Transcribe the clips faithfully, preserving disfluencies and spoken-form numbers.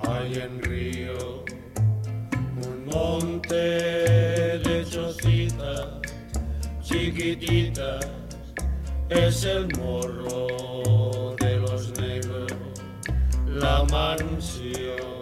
Hay en Río un monte de chocitas chiquititas, es el morro de los negros, la mansión.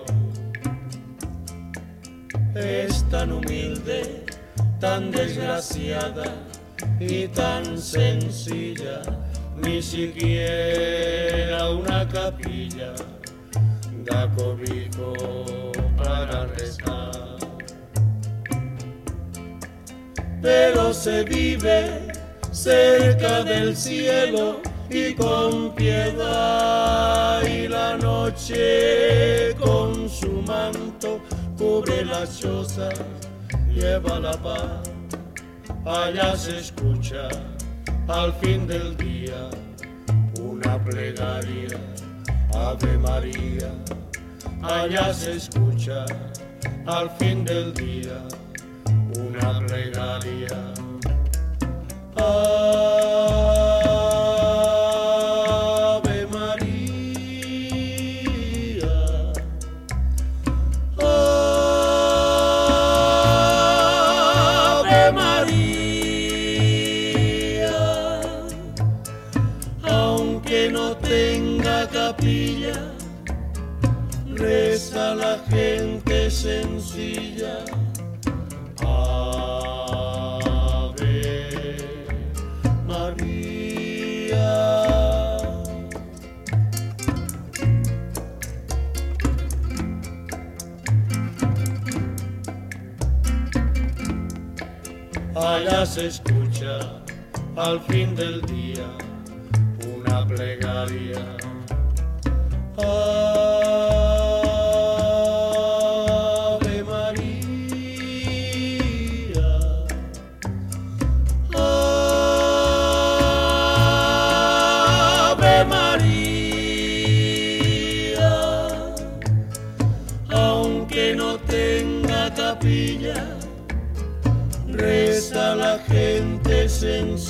Es tan humilde, tan desgraciada y tan sencilla, ni siquiera una capilla da cobijo para rezar. Pero se vive cerca del cielo y con piedad, y la noche con su manto cubre las chozas, lleva la paz. Allá se escucha al fin del día una plegaria, Ave María. Allá se escucha al fin del día una plegaria, Ave María, Ave María. Aunque no tenga capilla, reza la gente sencilla, Ave María. Allá se escucha al fin del día una plegaria, Ave María, Ave María. Aunque no tenga capilla, reza la gente sencilla,